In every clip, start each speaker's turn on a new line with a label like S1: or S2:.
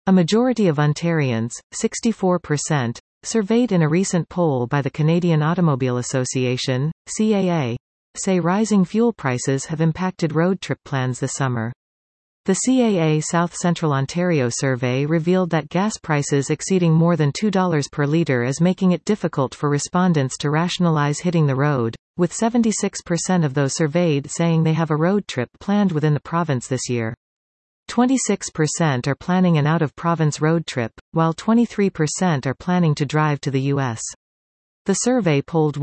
S1: A majority of Ontarians, 64%, surveyed in a recent poll by the Canadian Automobile Association, CAA, say rising fuel prices have impacted road trip plans this summer. The CAA South Central Ontario survey revealed that gas prices exceeding more than $2 per litre is making it difficult for respondents to rationalize hitting the road, with 76% of those surveyed saying they have a road trip planned within the province this year. 26% are planning an out-of-province road trip, while 23% are planning to drive to the U.S. The survey polled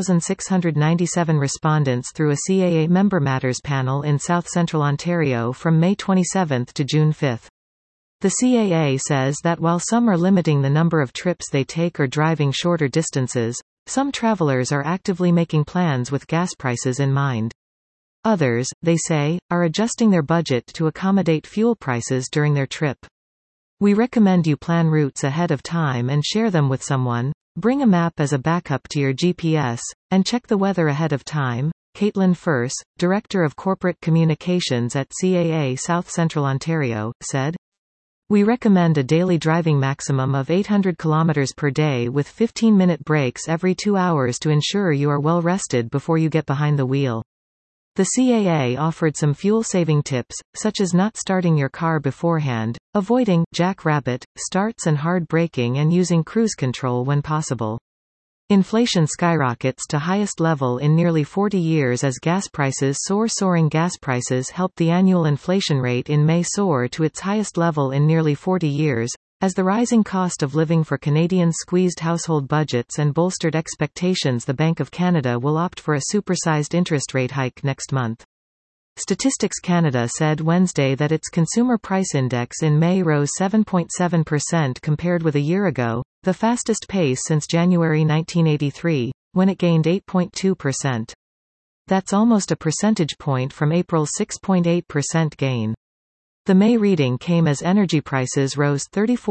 S1: 1,697 respondents through a CAA Member Matters panel in South Central Ontario from May 27 to June 5. The CAA says that while some are limiting the number of trips they take or driving shorter distances, some travelers are actively making plans with gas prices in mind. Others, they say, are adjusting their budget to accommodate fuel prices during their trip. We recommend you plan routes ahead of time and share them with someone. Bring a map as a backup to your GPS, and check the weather ahead of time, Caitlin Furse, Director of Corporate Communications at CAA South Central Ontario, said. We recommend a daily driving maximum of 800 km per day with 15-minute breaks every 2 hours to ensure you are well rested before you get behind the wheel. The CAA offered some fuel-saving tips, such as not starting your car beforehand, avoiding jackrabbit starts and hard braking, and using cruise control when possible. Inflation skyrockets to highest level in nearly 40 years as gas prices soar. Soaring gas prices helped the annual inflation rate in May soar to its highest level in nearly 40 years, as the rising cost of living for Canadians squeezed household budgets and bolstered expectations the Bank of Canada will opt for a supersized interest rate hike next month. Statistics Canada said Wednesday that its Consumer Price Index in May rose 7.7% compared with a year ago, the fastest pace since January 1983, when it gained 8.2%. That's almost a percentage point from April's 6.8% gain. The May reading came as energy prices rose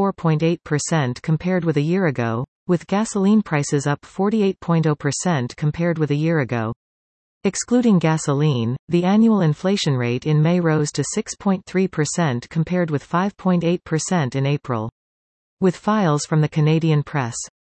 S1: 34.8% compared with a year ago, with gasoline prices up 48.0% compared with a year ago. Excluding gasoline, the annual inflation rate in May rose to 6.3% compared with 5.8% in April. With files from the Canadian Press.